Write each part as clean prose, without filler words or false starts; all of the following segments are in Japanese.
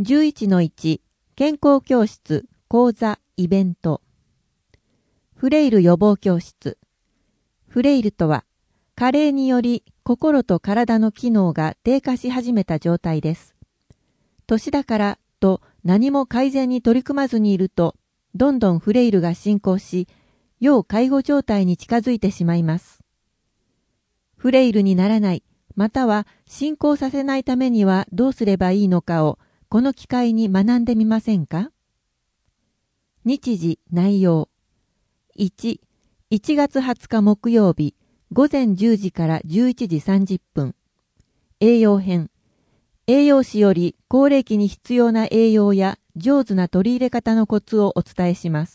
11-1 健康教室講座イベント。フレイル予防教室。フレイルとは加齢により心と体の機能が低下し始めた状態です。年だからと何も改善に取り組まずにいるとどんどんフレイルが進行し、要介護状態に近づいてしまいます。フレイルにならない、または進行させないためにはどうすればいいのかをこの機会に学んでみませんか？日時内容。1、1月20日木曜日、午前10時から11時30分。栄養編。栄養士より高齢期に必要な栄養や上手な取り入れ方のコツをお伝えします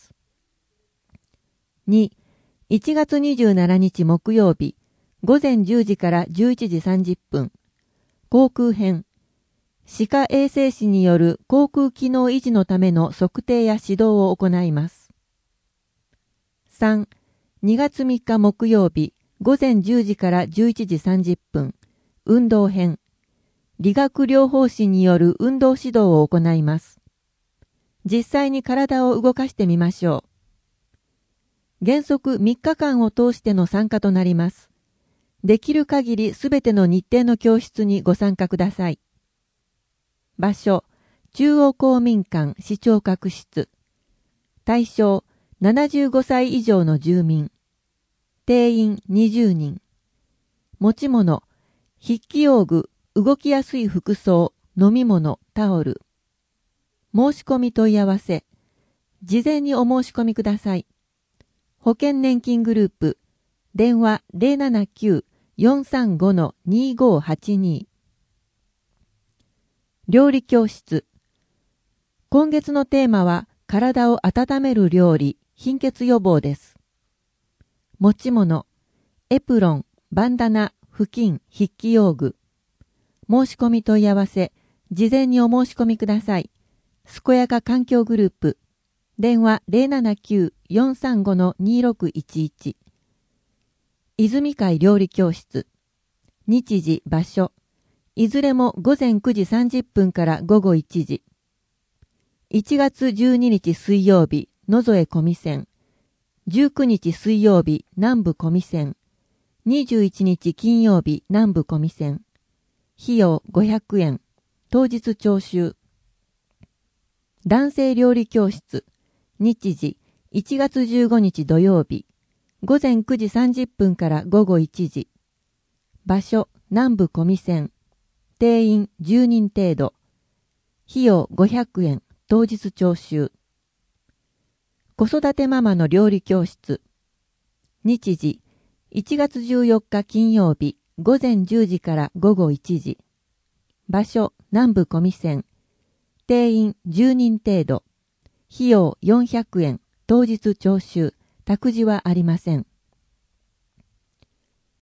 。2、1月27日木曜日、午前10時から11時30分。口腔編。歯科衛生士による口腔機能維持のための測定や指導を行います。3、2月3日木曜日、午前10時から11時30分。運動編。理学療法士による運動指導を行います。実際に体を動かしてみましょう。原則3日間を通しての参加となります。できる限りすべての日程の教室にご参加ください。場所、中央公民館視聴覚室。対象、75歳以上の住民。定員20人。持ち物、筆記用具、動きやすい服装、飲み物、タオル。申し込み問い合わせ。事前にお申し込みください。保険年金グループ。電話 079-435-2582。料理教室。今月のテーマは体を温める料理、貧血予防です。持ち物、エプロン、バンダナ、布巾、筆記用具。申し込み問い合わせ、事前にお申し込みください。健やか環境グループ。電話 079-435-2611。泉会料理教室。日時、場所。いずれも午前9時30分から午後1時。1月12日水曜日、野添小見線。19日水曜日、南部小見線。21日金曜日、南部小見線。費用500円。当日徴収。男性料理教室。日時、1月15日土曜日。午前9時30分から午後1時。場所、南部小見線。定員10人程度。費用500円。当日徴収。子育てママの料理教室。日時、1月14日金曜日。午前10時から午後1時。場所、南部小見線。定員10人程度。費用400円。当日徴収。託児はありません。